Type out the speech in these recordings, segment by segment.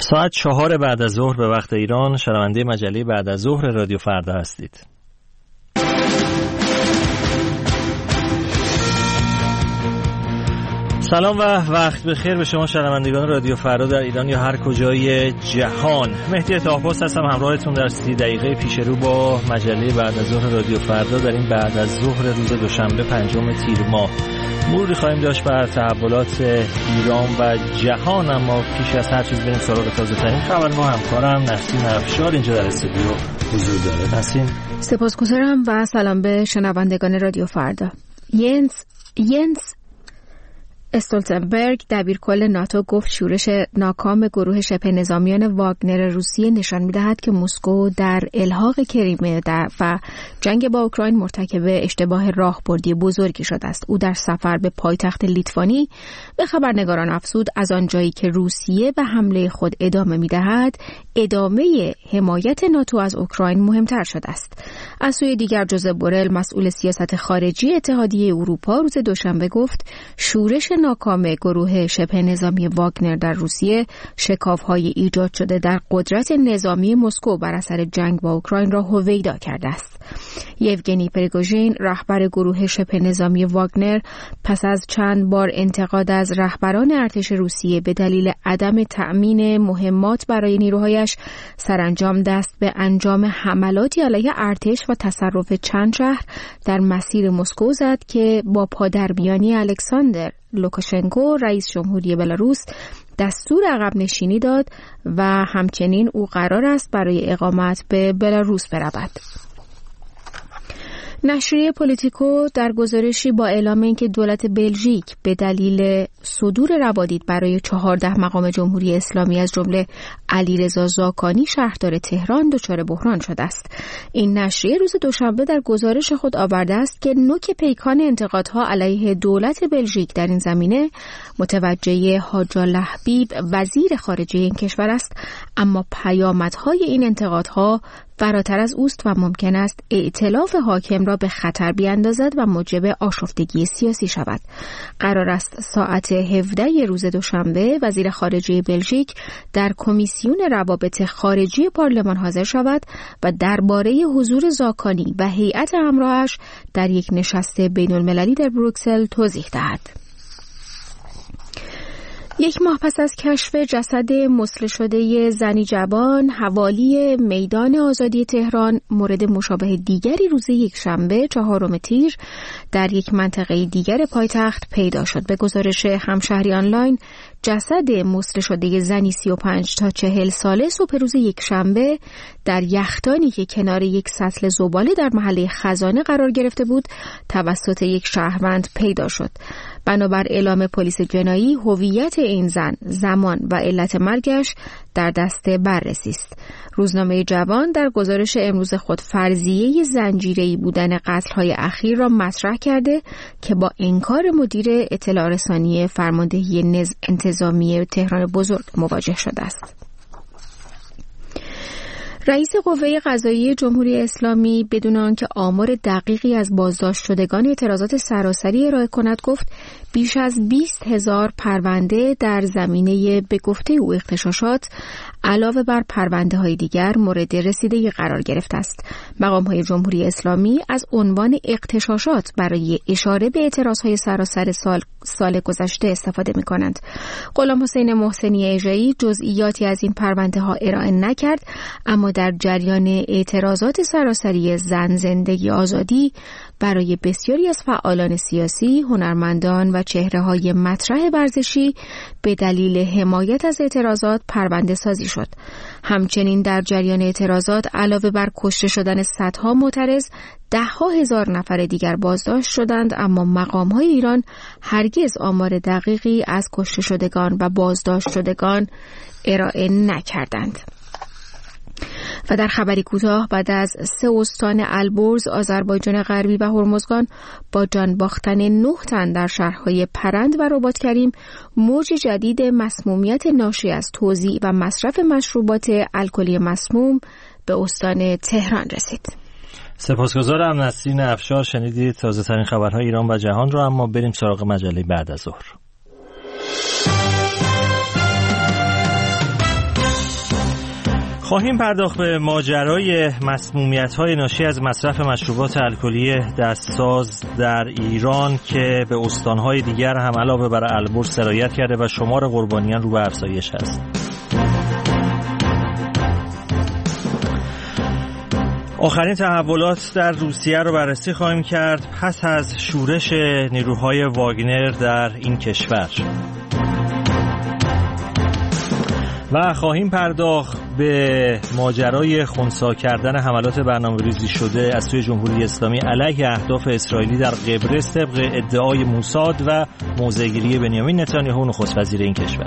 ساعت 4 بعد از ظهر به وقت ایران، شنونده مجله بعد از ظهر رادیو فردا هستید. سلام و وقت بخیر به شما شنوندگان رادیو فردا در ایران یا هر کجای جهان. مهدی طاهرپوست هستم، همراهتون در 30 دقیقه پیش رو با مجله بعد از ظهر رادیو فردا در این بعد از ظهر روز دوشنبه 5 تیر ماه. مروری خواهیم داشت بر تحولات ایران و جهان، اما پیش از هر چیز بریم سراغ تازه ترین خبر. ما همکارم نسرین افشار اینجا در استودیو حضور داره. نسرین، سپاسگزارم و سلام به شنوندگان رادیو فردا. ینس استولتنبرگ دبیرکل ناتو گفت شورش ناکام گروه شبه نظامیان واگنر روسیه نشان می‌دهد که مسکو در الحاق کریمه و جنگ با اوکراین مرتکب اشتباه راهبردی بزرگی شده است. او در سفر به پایتخت لیتوانی به خبرنگاران افزود از آنجایی که روسیه به حمله خود ادامه می‌دهد، ادامه حمایت ناتو از اوکراین مهمتر شده است. از سوی دیگر جوزپ بورل مسئول سیاست خارجی اتحادیه اروپا روز دوشنبه گفت شورش ناکام گروه شبه نظامی واگنر در روسیه شکاف‌های ایجاد شده در قدرت نظامی مسکو بر اثر جنگ با اوکراین را هویدا کرده است. یوگنی پریگوژین رهبر گروه شبه نظامی واگنر پس از چند بار انتقاد از رهبران ارتش روسیه به دلیل عدم تأمین مهمات برای نیروهایش سرانجام دست به انجام حملاتی علیه ارتش و تصرف چند شهر در مسیر مسکو زد که با پادرمیانی الکساندر لوکاشنکو رئیس جمهوری بلاروس دستور عقب نشینی داد و همچنین او قرار است برای اقامت به بلاروس برود. نشریه پولیتیکو در گزارشی با اعلام اینکه دولت بلژیک به دلیل صدور روادید برای 14 مقام جمهوری اسلامی از جمله علیرضا زاکانی شهردار تهران دچار بحران شده است. این نشریه روز دوشنبه در گزارش خود آورده است که نوک پیکان انتقادها علیه دولت بلژیک در این زمینه متوجه حاج لحبیب وزیر خارجه این کشور است، اما پیامدهای این انتقادها فراتر از اوست و ممکن است ائتلاف حاکم را به خطر بیاندازد و موجب آشفتگی سیاسی شود. قرار است ساعت 17 روز دوشنبه وزیر خارجه بلژیک در کمیسیون روابط خارجی پارلمان حاضر شود و درباره حضور زاکانی و هیئت همراهش در یک نشست بین‌المللی در بروکسل توضیح دهد. یک ماه پس از کشف جسد مسل شده زنی جوان حوالی میدان آزادی تهران، مورد مشابه دیگری روز یکشنبه 4 تیر در یک منطقه دیگر پایتخت پیدا شد. به گزارش همشهری آنلاین، جسد مسل شده زنی 35 تا 40 ساله صبح روز یکشنبه در یخدانی که کنار یک سطل زباله در محله خزانه قرار گرفته بود توسط یک شهروند پیدا شد. بنابر اعلام پلیس جنایی، هویت این زن، زمان و علت مرگش در دست بررسی است. روزنامه جوان در گزارش امروز خود فرضیه زنجیره‌ای بودن قتل‌های اخیر را مطرح کرده که با انکار مدیر اطلاع رسانی فرماندهی انتظامی تهران بزرگ مواجه شده است. رئیس قوه قضاییه جمهوری اسلامی بدون آنکه آمار دقیقی از بازداشت شدگان اعتراضات سراسری ارائه کند گفت بیش از 20,000 پرونده در زمینه به گفته او اغتشاشات علاوه بر پرونده های دیگر مورد رسیدگی قرار گرفته است. مقام های جمهوری اسلامی از عنوان اغتشاشات برای اشاره به اعتراض های سراسر سال گذشته استفاده می کنند. غلام حسین محسنی اژه‌ای جزئیاتی از این پرونده ها ارائه نکرد، اما در جریان اعتراضات سراسری زن زندگی آزادی برای بسیاری از فعالان سیاسی، هنرمندان و چهره‌های مطرح ورزشی به دلیل حمایت از اعتراضات پرونده سازی شد. همچنین در جریان اعتراضات علاوه بر کشته شدن صدها معترض، ده‌ها هزار نفر دیگر بازداشت شدند، اما مقام‌های ایران هرگز آمار دقیقی از کشته شدگان و بازداشت شدگان ارائه نکردند. و در خبری کوتاه، بعد از 3 استان البرز، آذربایجان غربی و هرمزگان با جان باختن 9 تن در شهرهای پرند و رباط کریم، موج جدید مسمومیت ناشی از توزیع و مصرف مشروبات الکلی مسموم به استان تهران رسید. سپاسگزارم نسرین افشار. شنیدید تازه ترین خبرهای ایران و جهان رو، اما بریم سراغ مجله بعد از ظهر. خواهیم پرداخت به ماجرای مسمومیت‌های ناشی از مصرف مشروبات الکلی دستساز در ایران که به استان‌های دیگر هم علاوه بر البرز سرایت کرده و شمار قربانیان رو به افزایش است. آخرین تحولات در روسیه رو بررسی خواهیم کرد پس از شورش نیروهای واگنر در این کشور. و خواهیم پرداخت به ماجرای خنثی کردن حملات برنامه‌ریزی شده از سوی جمهوری اسلامی علیه اهداف اسرائیلی در قبرس طبق ادعای موساد و موضع‌گیری بنیامین نتانیاهو نخست وزیر این کشور.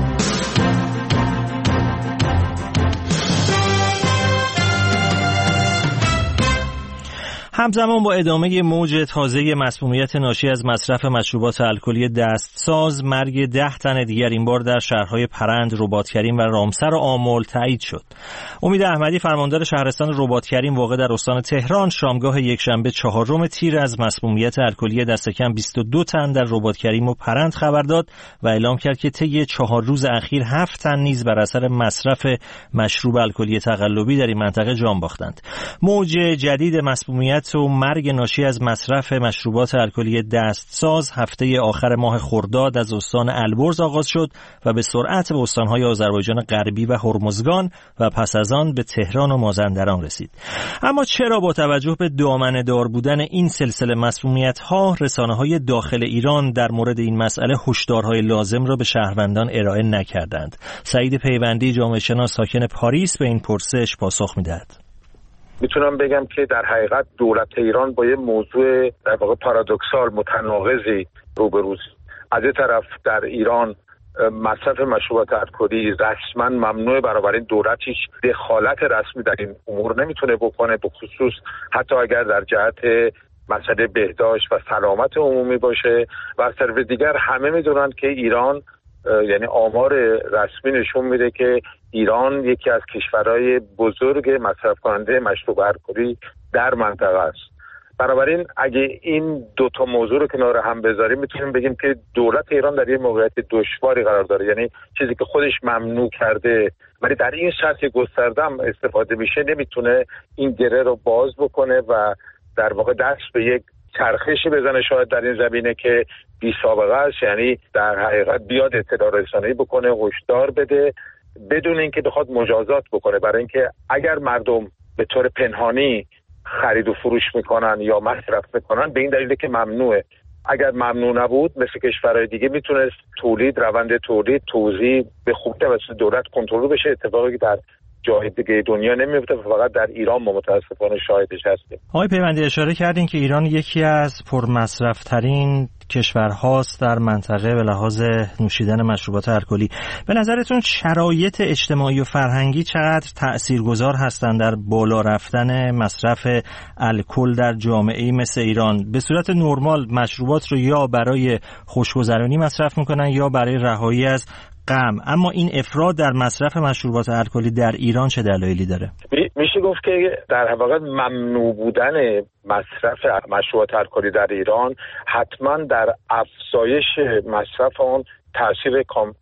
همزمان با ادامه موج تازه مسمومیت ناشی از مصرف مشروبات الکلی دستساز، مرگ 10 تن دیگر این بار در شهرهای پرند، رباطکریم و رامسر و آمل تایید شد. امید احمدی فرماندار شهرستان رباطکریم واقع در استان تهران شامگاه یکشنبه 4 تیر از مسمومیت الکلی دست کم 22 تن در رباطکریم و پرند خبر داد و اعلام کرد که طی 4 روز اخیر 7 تن نیز بر اثر مصرف مشروب الکلی تقلبی در این منطقه جان باختند. موج جدید مسمومیت و مرگ ناشی از مصرف مشروبات الکلی دستساز هفته آخر ماه خرداد از استان البرز آغاز شد و به سرعت به استان‌های آذربایجان غربی و هرمزگان و پس از آن به تهران و مازندران رسید. اما چرا با توجه به دامنه‌دار بودن این سلسله مسمومیت‌ها رسانه‌های داخل ایران در مورد این مسئله هشدارهای لازم را به شهروندان ارائه نکردند؟ سعید پیوندی جامعه شناس ساکن پاریس به این پرسش پاسخ می‌دهد. میتونم بگم که در حقیقت دولت ایران با یه موضوع در واقع پارادوکسال متناقضی روبروست. از یه طرف در ایران مصرف مشروبات الکلی رسما ممنوعه، بنابراین دولت هیچ دخالت رسمی در این امور نمیتونه بکنه، به خصوص حتی اگر در جهت مسئله بهداشت و سلامت عمومی باشه. و از طرف دیگر همه میدونن که ایران، یعنی آمار رسمی نشون میده که ایران یکی از کشورهای بزرگ مصرف کننده مشروب الکلی در منطقه است. بنابراین اگه این دو تا موضوع رو کنار هم بذاریم میتونیم بگیم که دولت ایران در یه موقعیت دشواری قرار داره، یعنی چیزی که خودش ممنوع کرده ولی در این سطح گسترده هم استفاده میشه نمیتونه این گره رو باز بکنه و در واقع دست به یک چرخشی بزنه شاید در این زمینه که بی سابقه است، یعنی در حقیقت بیاد اطلاع رسانی بکنه، هشدار بده بدون اینکه بخواد مجازات بکنه، برای اینکه اگر مردم به طور پنهانی خرید و فروش میکنن یا مصرف میکنن به این دلیله که ممنوعه. اگر ممنوع نبود مثل کشورهای دیگه میتونست روند تولید توزیع به خوبی توسط دولت کنترل بشه، اتفاقی که در جای دیگه دنیا نمیفته و فقط در ایران ما متاسفانه شاهدش هستیم. آقای پیوندی اشاره کردین که ایران یکی از پرمصرف‌ترین کشورهاست در منطقه به لحاظ نوشیدن مشروبات الکلی. به نظرتون شرایط اجتماعی و فرهنگی چقدر تأثیرگذار هستند در بالا رفتن مصرف الکل در جامعه‌ای مثل ایران؟ به صورت نرمال مشروبات رو یا برای خوشگذرانی مصرف میکنن یا برای رهایی از غم، اما این افراط در مصرف مشروبات الکلی در ایران چه دلایلی داره؟ میشه گفت که در واقع ممنوع بودن مصرف مشروبات الکلی در ایران حتما در افزایش مصرف آن تاثیر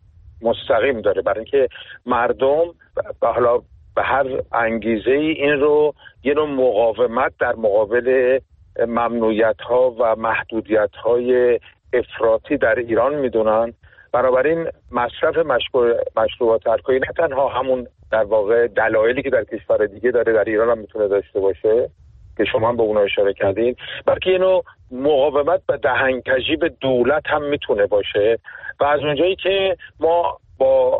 مستقیم داره، برای اینکه مردم حالا به هر انگیزه‌ای این رو یه نوع مقاومت در مقابل ممنوعیت‌ها و محدودیت‌های افراطی در ایران میدونن. بنابراین مصرف مشروبات الکلی نه تنها همون در واقع دلایلی که در کشور دیگه داره در ایران هم میتونه داشته باشه که شما هم به اونها اشاره کردین، بلکه یه نوع مقاومت و دهنکجی به دولت هم میتونه باشه. و از اونجایی که ما با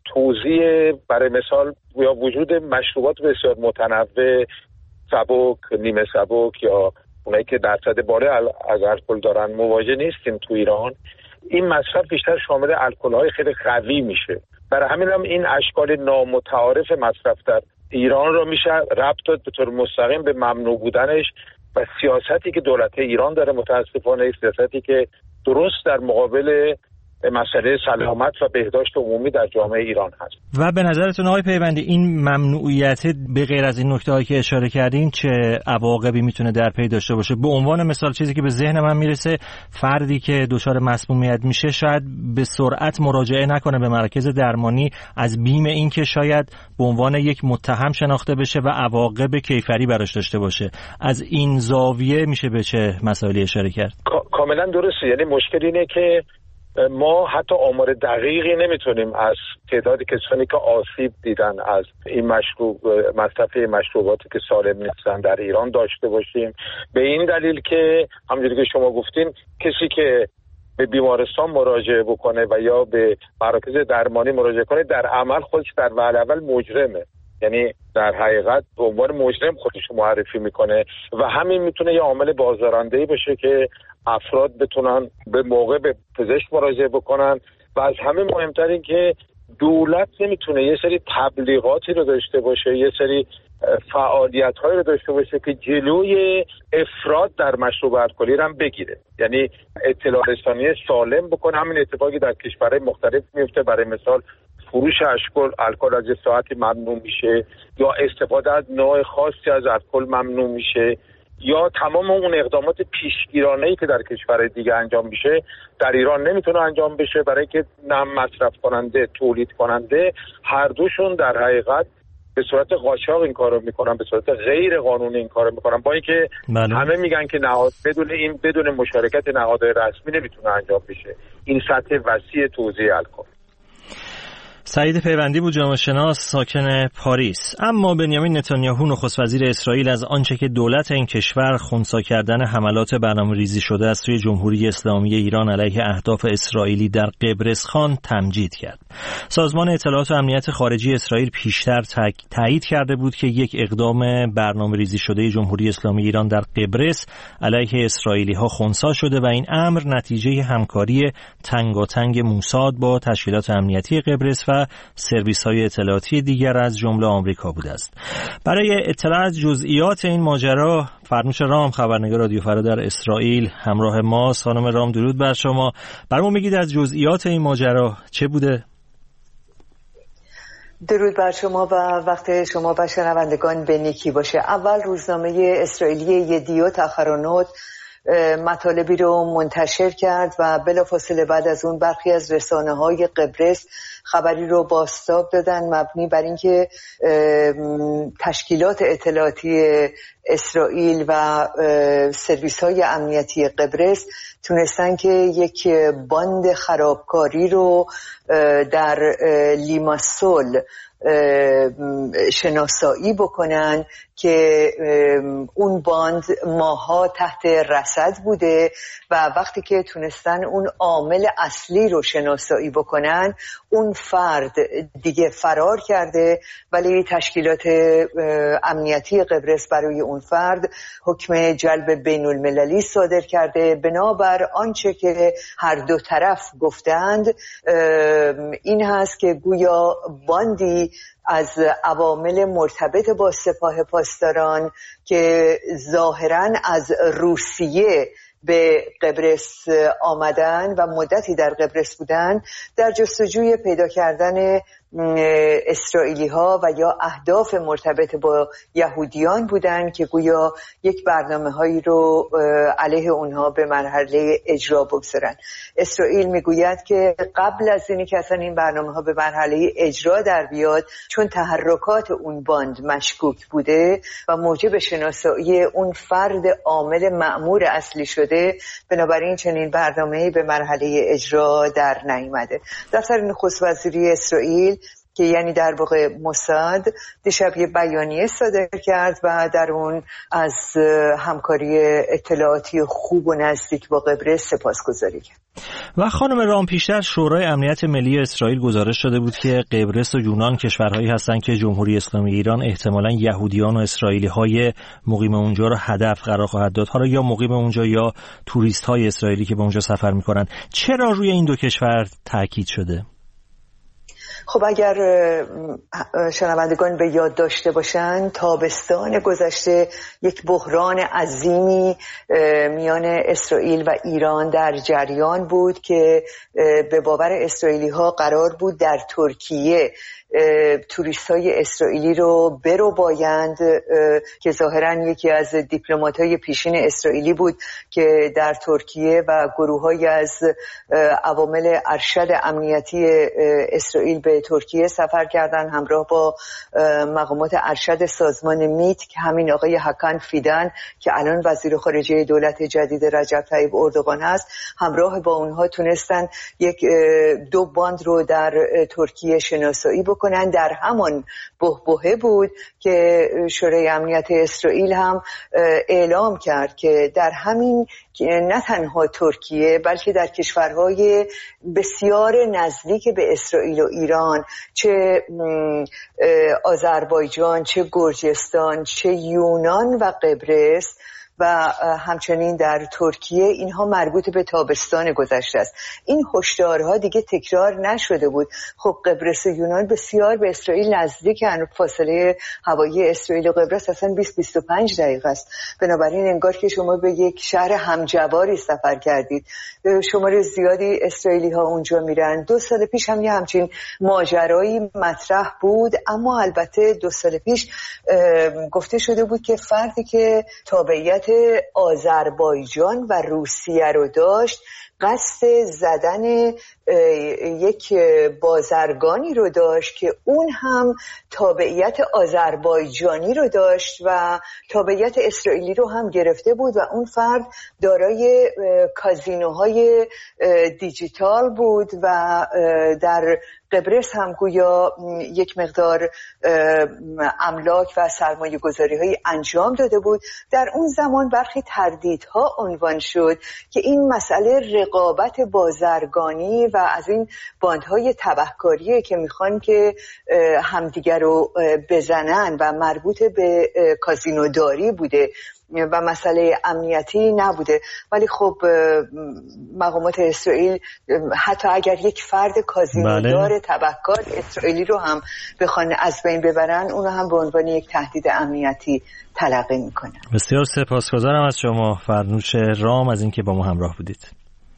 توزیع برای مثال یا وجود مشروبات بسیار متنوع، سبک، نیمه سبک یا اونایی که درصد بالا از الکل دارن مواجه نیستیم تو ایران، این مصرف بیشتر شامل الکل‌های خیلی قوی میشه. برای همین هم این اشکال نامتعارف مصرف در ایران رو میشه ربط داد به طور مستقیم به ممنوع بودنش و سیاستی که دولت ایران داره، متاسفانه سیاستی که درست در مقابل مسئله سلامت و بهداشت عمومی در جامعه ایران هست. و به نظرتون آقای پیوندی این ممنوعیت به غیر از این نکته‌هایی که اشاره کردین چه عواقبی میتونه در پی داشته باشه؟ به عنوان مثال چیزی که به ذهن من میرسه، فردی که دچار مسمومیت میشه شاید به سرعت مراجعه نکنه به مراکز درمانی از بیم اینکه شاید به عنوان یک متهم شناخته بشه و عواقب کیفری براش داشته باشه. از این زاویه میشه به چه مسائلی اشاره کرد؟ کاملا درسته. یعنی مشکل اینه که ما حتی آمار دقیقی نمیتونیم از تعداد کسانی که آسیب دیدن از این مصرف مشروباتی که سالم نیستن در ایران داشته باشیم، به این دلیل که همونجوری که شما گفتین کسی که به بیمارستان مراجعه بکنه و یا به مراکز درمانی مراجعه کنه در عمل خودش در وهله اول مجرمه، یعنی در حقیقت به عنوان مجرم خودش معرفی میکنه و همین میتونه یه عامل بازدارنده‌ای باشه که افراد بتونن به موقع به پزشک مراجعه بکنن. و از همه مهمتر این که دولت نمیتونه یه سری تبلیغاتی رو داشته باشه، یه سری فعالیت‌هایی رو داشته باشه که جلوی افراط در مشروب الکلی رو هم بگیره، یعنی اطلاع رسانی سالم بکنه. همین اتفاقی در کشورهای مختلف میفته. برای مثال فروش الکل از ساعتی ممنوع میشه، یا استفاده از نوع خاصی از الکل ممنوع میشه، یا تمام اون اقدامات پیشگیرانه‌ای که در کشورهای دیگه انجام میشه در ایران نمیتونه انجام بشه، برای که نه مصرف کننده تولید کننده هر دوشون در حقیقت به صورت قاچاق این کارو میکنن، به صورت غیر قانونی این کارو میکنن، با اینکه همه میگن که بدون مشارکت نهادهای رسمی نمیتونه انجام بشه. این سطح وسیع توزیع الکل. سعید پیوندی بود، جامعه شناس ساکن پاریس. اما بنیامین نتانیاهو نخست وزیر اسرائیل از آنچه که دولت این کشور خنثی کردن حملات برنامه‌ریزی شده از سوی جمهوری اسلامی ایران علیه اهداف اسرائیلی در قبرس خان تمجید کرد. سازمان اطلاعات و امنیت خارجی اسرائیل پیشتر تایید کرده بود که یک اقدام برنامه‌ریزی شده جمهوری اسلامی ایران در قبرس علیه اسرائیلی‌ها خنثی شده و این امر نتیجه همکاری تنگاتنگ موساد با تشکیلات امنیتی قبرس و سرویس‌های اطلاعاتی دیگر از جمله آمریکا بوده است. برای اطلاع از جزئیات این ماجرا فرنوش رام، خبرنگار رادیو فردا در اسرائیل، همراه ما. خانم رام درود بر شما. برامون میگید از جزئیات این ماجرا چه بوده؟ درود بر شما و وقت شما و شنوندگان به نیکی باشه. اول روزنامه اسرائیلی یدیوت آخرونوت مطالبی رو منتشر کرد و بلافاصله بعد از اون برخی از رسانه‌های قبرس خبری رو بازتاب دادن مبنی بر اینکه تشکیلات اطلاعاتی اسرائیل و سرویس‌های امنیتی قبرس تونستن که یک باند خرابکاری رو در لیماسول شناسایی بکنن که اون باند ماها تحت رصد بوده و وقتی که تونستن اون عامل اصلی رو شناسایی بکنن اون فرد دیگه فرار کرده، ولی تشکیلات امنیتی قبرس برای اون فرد حکم جلب بین المللی صادر کرده. بنابر آنچه که هر دو طرف گفتند این هست که گویا باندی از عوامل مرتبط با سپاه پاسداران که ظاهراً از روسیه به قبرس آمدن و مدتی در قبرس بودن در جستجوی پیدا کردن اسرائیلی ها و یا اهداف مرتبط با یهودیان بودن که گویا یک برنامه هایی رو علیه اونها به مرحله اجرا بگذارن. اسرائیل میگوید که قبل از اینی که اصلا این برنامه ها به مرحله اجرا در بیاد، چون تحرکات اون باند مشکوک بوده و موجب شناسایی اون فرد عامل مأمور اصلی شده، بنابراین چنین برنامه‌ای به مرحله اجرا در نیامده. دفتر نخست وزیری اسرائیل که یعنی در واقع موساد دیشب یه بیانیه صادر کرد و در اون از همکاری اطلاعاتی خوب و نزدیک با قبرس سپاسگزاری کرد. و خانم رام، پیشتر شورای امنیت ملی اسرائیل گزارش داده بود که قبرس و یونان کشورهایی هستند که جمهوری اسلامی ایران احتمالاً یهودیان و اسرائیلی‌های مقیم اونجا رو هدف قرار خواهد داد، حالا یا مقیم اونجا یا توریست‌های اسرائیلی که به اونجا سفر می‌کنن. چرا روی این دو کشور تاکید شده؟ خب اگر شنوندگان به یاد داشته باشند، تابستان گذشته یک بحران عظیمی میان اسرائیل و ایران در جریان بود که به باور اسرائیلی ها قرار بود در ترکیه توریست های اسرائیلی رو بربایند که ظاهراً یکی از دیپلمات های پیشین اسرائیلی بود که در ترکیه و گروه های از عوامل ارشد امنیتی اسرائیل به ترکیه سفر کردن همراه با مقامات ارشد سازمان میت که همین آقای هاکان فیدان که الان وزیر خارجه دولت جدید رجب طیب اردوغان هست، همراه با اونها تونستن یک 2 باند رو در ترکیه شناسایی بکنن. در همان بحبوحه بود که شورای امنیت اسرائیل هم اعلام کرد که در همین نه تنها ترکیه بلکه در کشورهای بسیار نزدیک به اسرائیل و ایران، چه آذربایجان، چه گرجستان، چه یونان و قبرس و همچنین در ترکیه، اینها مربوط به تابستان گذشته است. این هشدارها دیگه تکرار نشده بود. خب قبرس و یونان بسیار به اسرائیل نزدیکن، فاصله هوایی اسرائیل و قبرس اصلا 20-25 دقیقه است. بنابراین انگار که شما به یک شهر همجواری سفر کردید. شمار زیادی اسرائیلی ها اونجا میرن. 2 سال پیش هم یه همچین ماجرایی مطرح بود، اما البته 2 سال پیش گفته شده بود که فردی که تابعیت آذربایجان و روسیه رو داشت قصد زدن یک بازرگانی رو داشت که اون هم تابعیت آذربایجانی رو داشت و تابعیت اسرائیلی رو هم گرفته بود و اون فرد دارای کازینوهای دیجیتال بود و در قبرس هم گویا یک مقدار املاک و سرمایه گذاری های انجام داده بود. در اون زمان برخی تردیدها عنوان شد که این مسئله رقابت بازرگانی و از این باندهای تبهکاریه که میخوان که همدیگر رو بزنن و مربوط به کازینوداری بوده و مسئله امنیتی نبوده. ولی خب مقامات اسرائیل حتی اگر یک فرد کازینودار تبهکار اسرائیلی رو هم بخوان از بین ببرن، اونو هم به عنوان یک تهدید امنیتی تلقی میکنن. بسیار سپاسگزارم از شما فرنوش رام از اینکه با ما همراه بودید.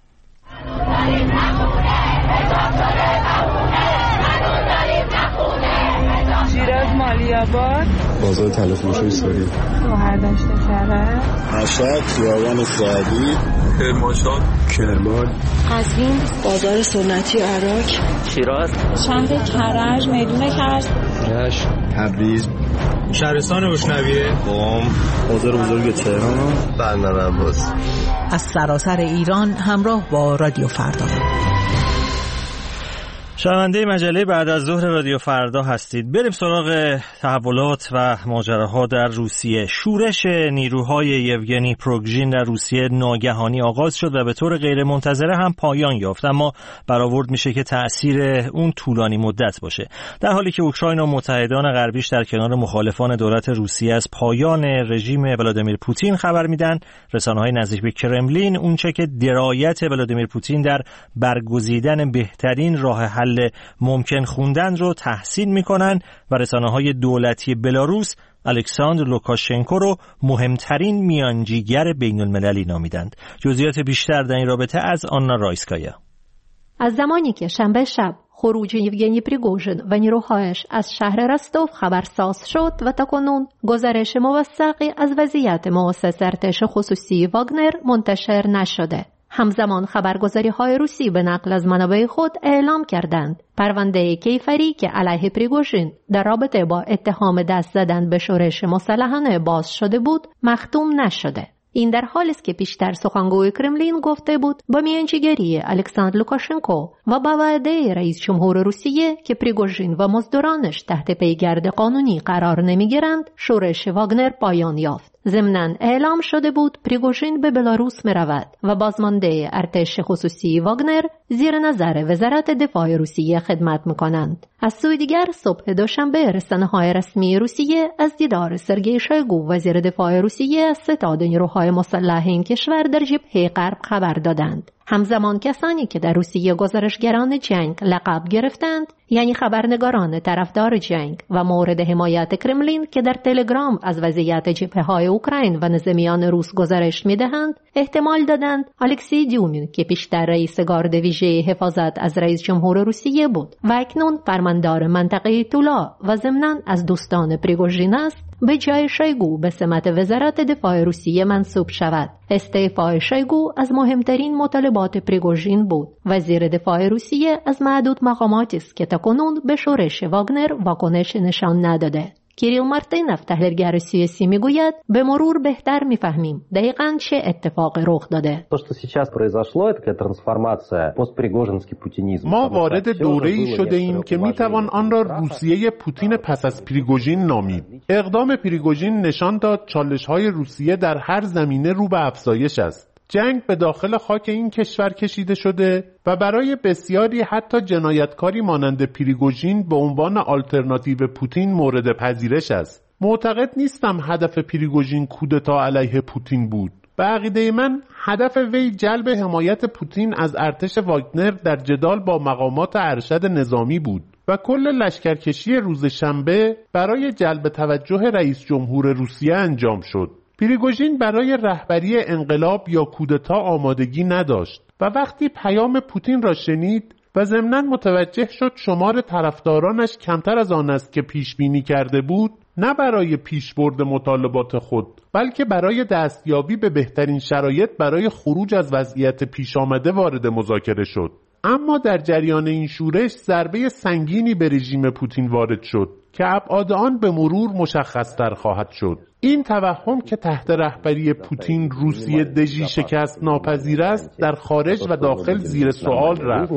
شیراز مالی‌آباد، بازار تلفروشی سوری، شهرداشت شهر، مشهد، خیابان سعدی، کرمانشاه، کرمان، قزوین، بازار سنتی عراق، شیراز، شهر کرج، میدون کرج، رشت، تبریز، شهرستان روشنویه، قم، بازار بزرگ تهران، بندر عباس. از سراسر ایران همراه با رادیو فردا. شنونده مجله بعد از ظهر رادیو فردا هستید. بریم سراغ تحولات و ماجراها در روسیه. شورش نیروهای یوگنی پروگژین در روسیه ناگهانی آغاز شد و به طور غیر منتظره هم پایان یافت، اما برآورد میشه که تأثیر اون طولانی مدت باشه. در حالی که اوکراین و متحدان غربیش در کنار مخالفان دولت روسیه از پایان رژیم ولادیمیر پوتین خبر میدن، رسانه‌های نزدیک به کرملین اونچه که درایت ولادیمیر پوتین در برگزیدن بهترین راه حل ممکن خوندن رو تحسین میکنن و رسانه‌های دولتی بلاروس الکساندر لوکاشنکو رو مهمترین میانجیگر بین المللی نامیدند. جزئیات بیشتر در این رابطه از آنا رایسکایا. از زمانی که شنبه شب خروج یوگنی پریگوژین و نیروهایش از شهر رستوف خبرساز شد و تاکنون گزارش موثقی از وضعیت مؤسسه ارتش خصوصی واگنر منتشر نشده. همزمان خبرگزاری‌های روسی به نقل از منابع خود اعلام کردند پرونده کیفری که علیه پریگوژین در رابطه با اتهام دست زدن به شورش مسلحانه باز شده بود مختوم نشده. این در حالی است که پیشتر سخنگوی کرملین گفته بود با میانجیگری الکساندر لوکاشنکو و با وعده رئیس جمهور روسیه که پریگوژین و مزدورانش تحت پیگرد قانونی قرار نمیگیرند شورش واگنر پایان یافت. ضمناً اعلام شده بود پریگوژین به بلاروس می رود و بازمانده ارتش خصوصی واگنر زیر نظر وزارت دفاع روسیه خدمت می کنند. از سوی دیگر صبح دوشنبه رسانه‌های رسمی روسیه از دیدار سرگئی شویگو وزیر دفاع روسیه از ستاد نیروهای مسلح این کشور در جبهه غرب خبر دادند. همزمان کسانی که در روسیه گزارشگران جنگ لقب گرفتند، یعنی خبرنگاران طرفدار جنگ و مورد حمایت کرملین که در تلگرام از وضعیت جبهه‌های اوکراین و نظامیان روس گزارش می‌دهند، احتمال دادند الکسی دیومین که پیشتر رئیس گارد ویژه حفاظت از رئیس جمهور روسیه بود و اکنون فرماندار منطقه تولا و ضمناً از دوستان پریگوژین است، به جای شویگو به سمت وزارت دفاع روسیه منصوب شود. استعفای شویگو از مهمترین مطالبات پریگوژین بود. وزیر دفاع روسیه از معدود مقاماتی است که تاکنون به شورش واگنر واکنش نشان نداده. کیریل مارتینوف تحلیلگر سیاسی میگوید به مرور بهتر میفهمیم دقیقاً چه اتفاقی رخ داده. ما وارد دوره‌ای شده ایم که میتوان آن را روسیه پوتین پس از پریگوژین نامید. اقدام پریگوژین نشان داد چالش‌های روسیه در هر زمینه رو به افزایش است. جنگ به داخل خاک این کشور کشیده شده و برای بسیاری حتی جنایتکاری مانند پریگوژین به عنوان آلترناتیو پوتین مورد پذیرش است. معتقد نیستم هدف پریگوژین کودتا علیه پوتین بود. به عقیده من هدف وی جلب حمایت پوتین از ارتش واگنر در جدال با مقامات ارشد نظامی بود و کل لشکرکشی روز شنبه برای جلب توجه رئیس جمهور روسیه انجام شد. پریگوژین برای رهبری انقلاب یا کودتا آمادگی نداشت و وقتی پیام پوتین را شنید و ضمناً متوجه شد شمار طرفدارانش کمتر از آن است که پیش بینی کرده بود، نه برای پیشبرد مطالبات خود بلکه برای دستیابی به بهترین شرایط برای خروج از وضعیت پیش آمده وارد مذاکره شد. اما در جریان این شورش ضربه سنگینی به رژیم پوتین وارد شد که ابعاد آن به مرور مشخص‌تر خواهد شد. این توهم که تحت رهبری پوتین روسیه دژی شکست ناپذیر است در خارج و داخل زیر سوال رفت.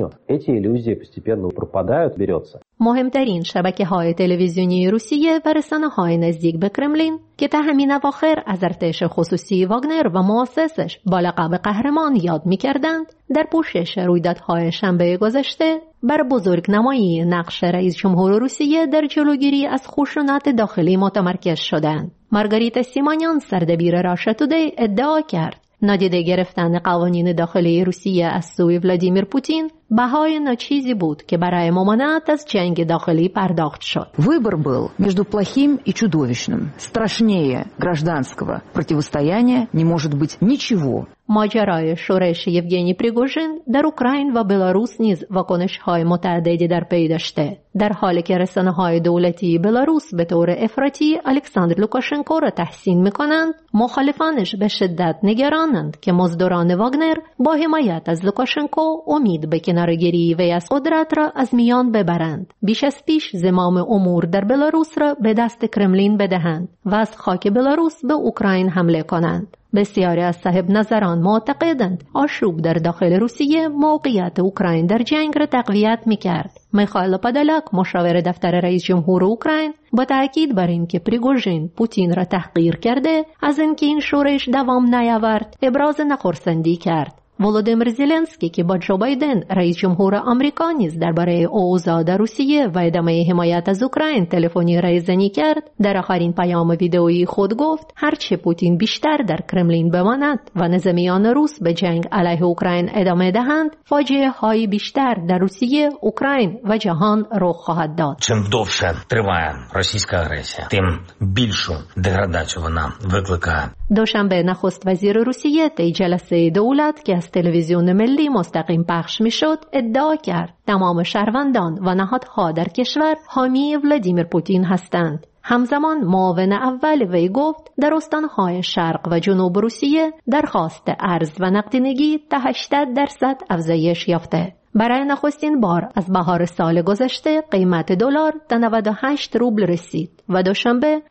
مهمترین شبکه‌های تلویزیونی روسیه و رسانه‌های نزدیک به کرملین که تا همین اواخر از ارتش خصوصی واگنر و مؤسسش با لقب قهرمان یاد می‌کردند، در پوشش رویدادهای شنبه گذشته بر بزرگنمایی نقش رئیس جمهور روسیه در جلوگیری از خشونت داخلی متمرکز شدند. مارگاریتا سیمانیان سردبیر راشا تودی ادعا کرد نادیده گرفتن قوانین داخلی روسیه از سوی ولادیمیر پوتین بهای ناچیزی بود که برای ممانعت از جنگ داخلی پرداخت شد. Выбор был между плохим и чудовищным. Страшнее гражданского противостояния не может быть ничего. ماجرای شورش یوگنی پریگوژین در اوکراین و بلاروس نیز واکنش‌های متعددی در پی داشته، در حالی که رسانه‌های دولتی بلاروس به طور افراطی الکساندر لوکاشنکو را تحسین می‌کنند، مخالفانش به شدت نگرانند که مزدوران واگنر با حمایت از لوکاشنکو امید به کناره‌گیری وی از قدرت را از میان ببرند، بیش از پیش زمام امور در بلاروس را به دست کرملین بدهند و از خاک بلاروس به اوکراین حمله کنند. بسیاری از صاحب نظران معتقدند آشوب در داخل روسیه موقعیت اوکراین در جنگ را تقویت می‌کرد. میخائیل پادالاک مشاور دفتر رئیس جمهور اوکراین با تأکید بر اینکه پریگوژین پوتین را تحقیر کرده از اینکه این شورش دوام نیاورد ابراز نخرسندی کرد. ولودیمیر زلنسکی که با جو بایدن رئیس جمهور آمریکا نیز درباره اوضاع در روسیه و ادامه حمایت از اوکراین تلفنی رایزنی کرد، در آخرین پیام ویدئویی خود گفت هرچه پوتین بیشتر در کرملین بماند و نظامیان روس به جنگ علیه اوکراین ادامه دهند، فاجعه های بیشتر در روسیه، اوکراین و جهان رخ خواهد داد. Чим довше триває російська агресія, тим більшу деградацію вона викликає. دوشنبه نخست وزیر روسیه طی جلسه دولت که از تلویزیون ملی مستقیم پخش میشد ادعا کرد تمام شهروندان و نهادها در کشور حامی ولادیمیر پوتین هستند. همزمان معاون اول وی گفت در استانهای شرق و جنوب روسیه درخواست ارز و نقدینگی تا 80% افزایش یافته. برای نخستین بار از بهار سال گذشته قیمت دلار تا 98 روبل رسید و دوشنبه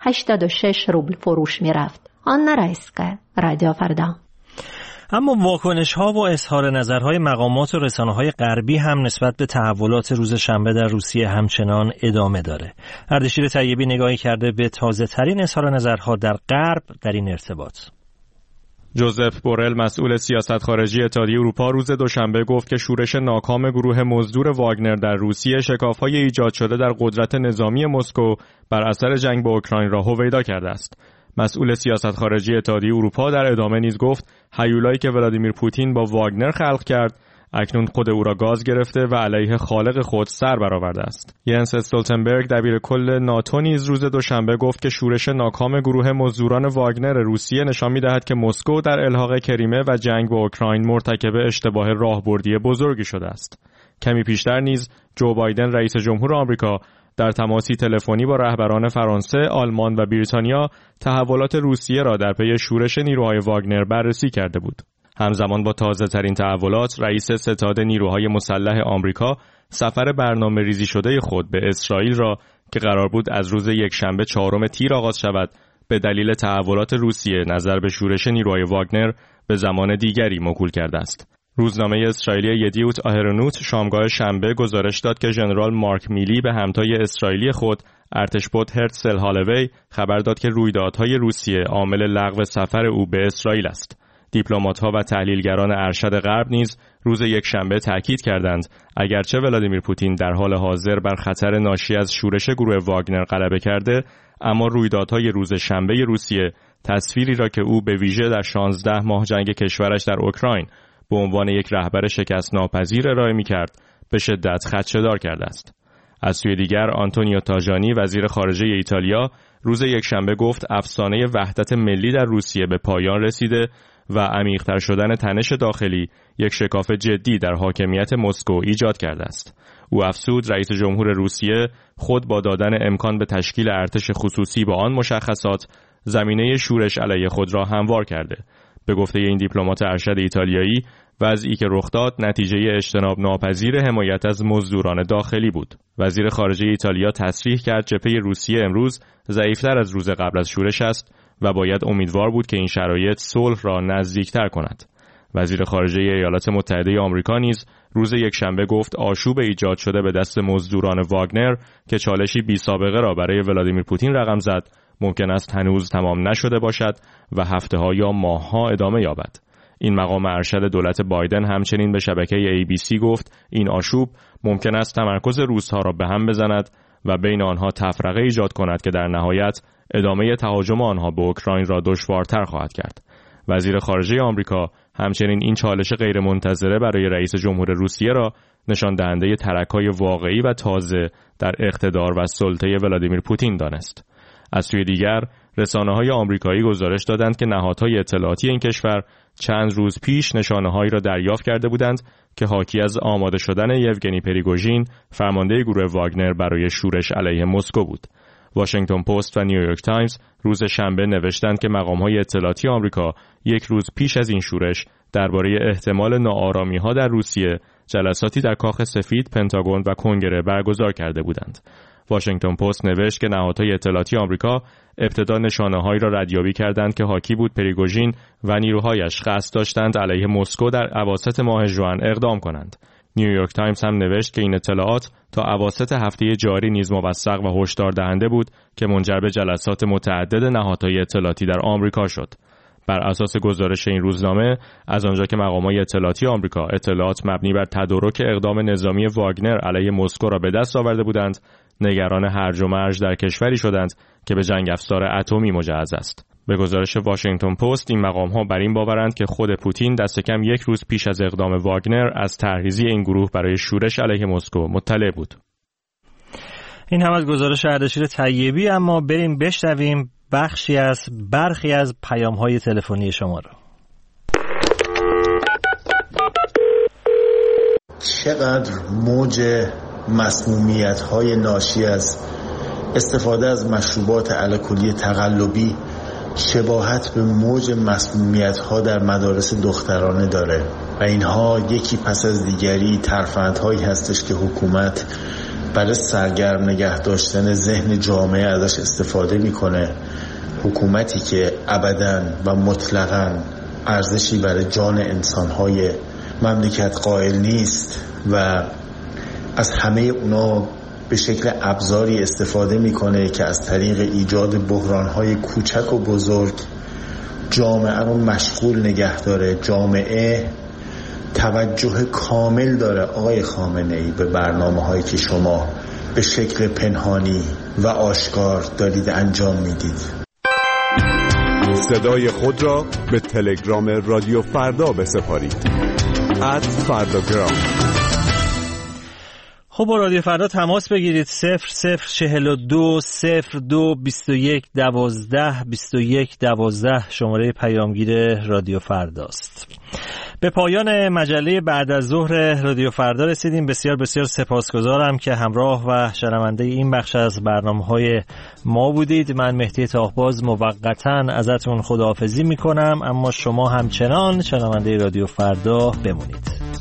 86 روبل فروش می رفت. آنا رایسکا، رادیو فردا. اما واکنش‌ها و اظهار نظرهای مقامات و رسانه‌های غربی هم نسبت به تحولات روز شنبه در روسیه همچنان ادامه داره. اردشیر طیبی نگاهی کرده به تازه‌ترین اظهار نظرها در غرب در این ارتباط. جوزف بورل مسئول سیاست خارجی اتحادیه اروپا روز دوشنبه گفت که شورش ناکام گروه مزدور واگنر در روسیه شکاف‌های ایجاد شده در قدرت نظامی مسکو بر اثر جنگ با اوکراین را هویدا کرده است. مسئول سیاست خارجی اتحادیه اروپا در ادامه نیز گفت هیولایی که ولادیمیر پوتین با واگنر خلق کرد اکنون خود او را گاز گرفته و علیه خالق خود سر برآورده است. ینس استولتنبرگ دبیرکل ناتو نیز روز دوشنبه گفت که شورش ناکام گروه مزدوران واگنر روسیه نشان می‌دهد که مسکو در الحاق کریمه و جنگ با اوکراین مرتکب اشتباه راهبردی بزرگی شده است. کمی پیشتر نیز جو بایدن رئیس جمهور آمریکا در تماسی تلفنی با رهبران فرانسه، آلمان و بریتانیا تحولات روسیه را در پی شورش نیروهای واگنر بررسی کرده بود. همزمان با تازه‌ترین تحولات، رئیس ستاد نیروهای مسلح آمریکا سفر برنامه‌ریزی شده خود به اسرائیل را که قرار بود از روز یکشنبه 4 تیر آغاز شود، به دلیل تحولات روسیه نظر به شورش نیروهای واگنر به زمان دیگری موکول کرده است. روزنامه اسرائیلی یدیوت آهرونوت شامگاه شنبه گزارش داد که ژنرال مارک میلی به همتای اسرائیلی خود ارتشبد هرتزل هالوی خبر داد که رویدادهای روسیه عامل لغو سفر او به اسرائیل است. دیپلمات‌ها و تحلیلگران ارشد غرب نیز روز یکشنبه تاکید کردند اگرچه ولادیمیر پوتین در حال حاضر بر خطر ناشی از شورش گروه واگنر غلبه کرده، اما رویدادهای روز شنبه روسیه تصویری را که او به ویژه در 16 ماه جنگ کشورش در اوکراین به عنوان یک رهبر شکست ناپذیر ارائه می‌کرد به شدت خدشه‌دار کرده است. از سوی دیگر آنتونیو تاجانی وزیر خارجه ایتالیا روز یکشنبه گفت افسانه وحدت ملی در روسیه به پایان رسیده و عمیق‌تر شدن تنش داخلی یک شکاف جدی در حاکمیت مسکو ایجاد کرده است. او افزود رئیس جمهور روسیه خود با دادن امکان به تشکیل ارتش خصوصی با آن مشخصات زمینه شورش علیه خود را هموار کرده. به گفته این دیپلمات ارشد ایتالیایی، وضعی که رخ داد نتیجه اجتناب ناپذیر حمایت از مزدوران داخلی بود. وزیر خارجه ایتالیا تصریح کرد جبهه روسیه امروز ضعیف‌تر از روز قبل از شورش است و باید امیدوار بود که این شرایط صلح را نزدیکتر کند. وزیر خارجه ایالات متحده آمریکا نیز روز یکشنبه گفت آشوب ایجاد شده به دست مزدوران واگنر که چالشی بی سابقه را برای ولادیمیر پوتین رقم زد، ممکن است هنوز تمام نشده باشد و هفته‌ها یا ماه‌ها ادامه یابد. این مقام ارشد دولت بایدن همچنین به شبکه ABC گفت این آشوب ممکن است تمرکز روس‌ها را به هم بزند و بین آنها تفرقه ایجاد کند که در نهایت ادامه تهاجم آنها به اوکراین را دشوارتر خواهد کرد. وزیر خارجه آمریکا همچنین این چالش غیرمنتظره برای رئیس جمهور روسیه را نشان دهنده ترک‌های واقعی و تازه در اقتدار و سلطه ولادیمیر پوتین دانست. از سوی دیگر رسانه‌های آمریکایی گزارش دادند که نهادهای اطلاعاتی این کشور چند روز پیش نشانه‌هایی را دریافت کرده بودند که حاکی از آماده شدن یوگنی پریگوژین فرمانده گروه واگنر برای شورش علیه مسکو بود. واشنگتن پست و نیویورک تایمز روز شنبه نوشتند که مقام‌های اطلاعاتی آمریکا یک روز پیش از این شورش درباره احتمال ناآرامی‌ها در روسیه جلساتی در کاخ سفید، پنتاگون و کنگره برگزار کرده بودند. واشنگتن پست نوشت که نهادهای اطلاعاتی آمریکا ابتدا نشانه‌هایی را ردیابی کردند که حاکی بود پریگوژین و نیروهایش قصد داشتند علیه مسکو در اواسط ماه ژوئن اقدام کنند. نیویورک تایمز هم نوشت که این اطلاعات تا اواسط هفته جاری نیز موثق و هشدار دهنده بود که منجر به جلسات متعدد نهادهای اطلاعاتی در آمریکا شد. بر اساس گزارش این روزنامه، از آنجا که مقامات اطلاعاتی آمریکا اطلاعات مبنی بر تدارک اقدام نظامی واگنر علیه مسکو را به دست آورده بودند، نگران هرج و مرج در کشوری شدند که به جنگ افزار اتمی مجهز است. به گزارش واشنگتن پست این مقام‌ها بر این باورند که خود پوتین دست کم یک روز پیش از اقدام واگنر از طرحریزی این گروه برای شورش علیه مسکو مطلع بود. این هم از گزارش اردشیر طیبی. اما بریم بشنویم برخی از پیام‌های تلفنی شما را. چقدر موج مسمومیت‌های ناشی از استفاده از مشروبات الکلی تقلبی شباهت به موج مسمومیت‌ها در مدارس دخترانه داره و اینها یکی پس از دیگری ترفندهایی هستش که حکومت برای سرگرم نگه داشتن ذهن جامعه ازش استفاده میکنه. حکومتی که ابداً و مطلقاً ارزشی برای جان انسان‌های مملکت قائل نیست و از همه اونا به شکل ابزاری استفاده میکنه که از طریق ایجاد بحران‌های کوچک و بزرگ جامعه رو مشغول نگه داره. جامعه توجه کامل داره آقای خامنه‌ای به برنامه‌هایی که شما به شکل پنهانی و آشکار دارید انجام میدید. صدای خود را به تلگرام رادیو فردا بسپارید. @فرداگرام. خب با رادیو فردا تماس بگیرید. 0042 02 21 12 21 12 شماره پیامگیر رادیو فرداست. به پایان مجله بعد از ظهر رادیو فردا رسیدیم. بسیار بسیار سپاسگزارم که همراه و شنونده این بخش از برنامه‌های ما بودید. من مهدی طاهباز موقتاً ازتون خداحافظی میکنم، اما شما همچنان شنونده رادیو فردا بمونید.